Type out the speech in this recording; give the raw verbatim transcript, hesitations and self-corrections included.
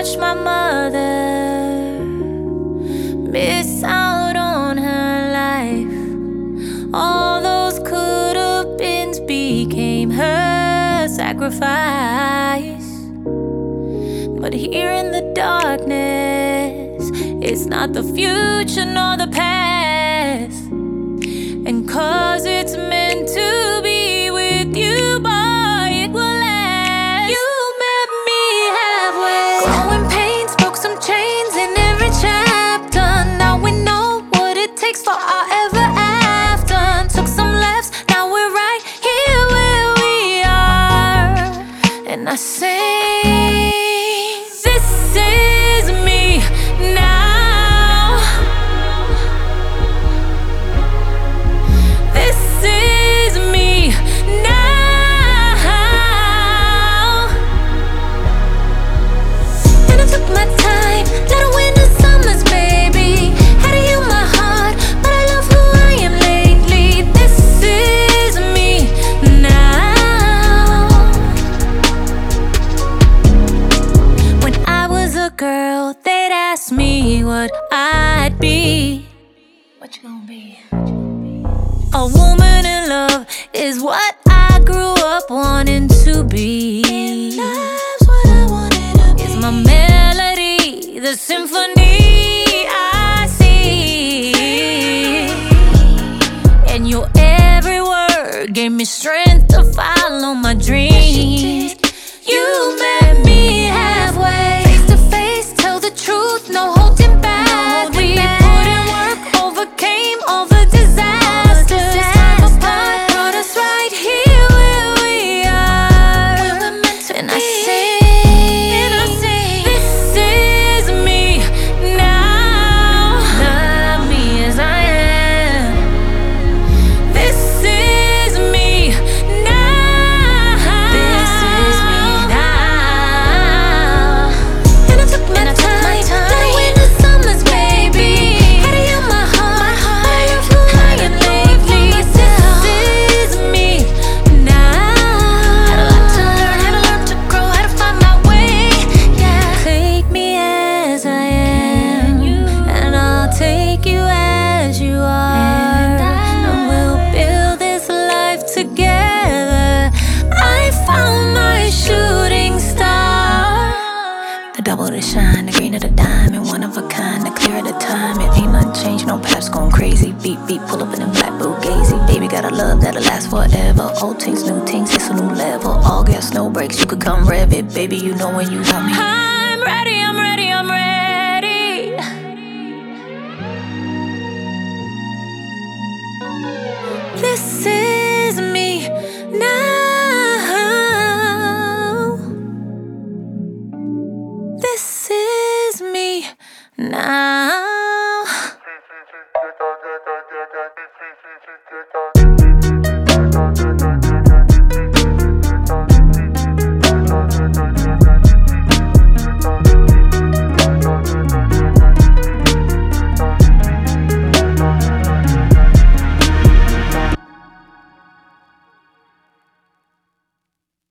watched my mother miss out on her life. All those could-have beens became her sacrifice. But here in the darkness, it's not the future nor the past. And cause it's meant to be with you, boy, it will last. You met me halfway. Growing pains, broke some chains in every chapter. Now we know what it takes for our ever after. Took some lefts, now we're right here where we are. And I sing, this is me now. This is me now. And I took my time, let it win the summers, baby. Had to heal my heart, but I love who I am lately. This is me now. When I was a girl, they'd ask me what I'd be. What you gonna be? A woman in love is what I grew up wanting to be. In love's what I wanted to be. It's my melody, the symphony I see. And your every word gave me strength to follow my dreams. You met me halfway, face to face, tell the truth, no holding back. We put in work, overcame all the disasters. Time apart brought us right here where we are. And I sing, and I sing, this is me now. Love me as I am. This is me now. This is me now. And I took my time, let it win the summers, baby. Had to heal my heart, I love who I am lately. This is me now. Had a lot to learn, had to learn to grow, had to find my way. Yeah, take me as I am, and I'll take you as you are, and we'll build this life together. I found my shooting star. The double, the shine, the green of the diamond, one of a kind, the clear of the time. It ain't nothing changed, no paps going crazy. Beat, beat, pull up in a black Bugatti. Baby got a love that'll last forever. Old things, new things, it's a new level. All gas, no brakes, you could come rev it. Baby, you know when you want me. I'm ready, I'm ready, I'm ready. This is me now. This is me now.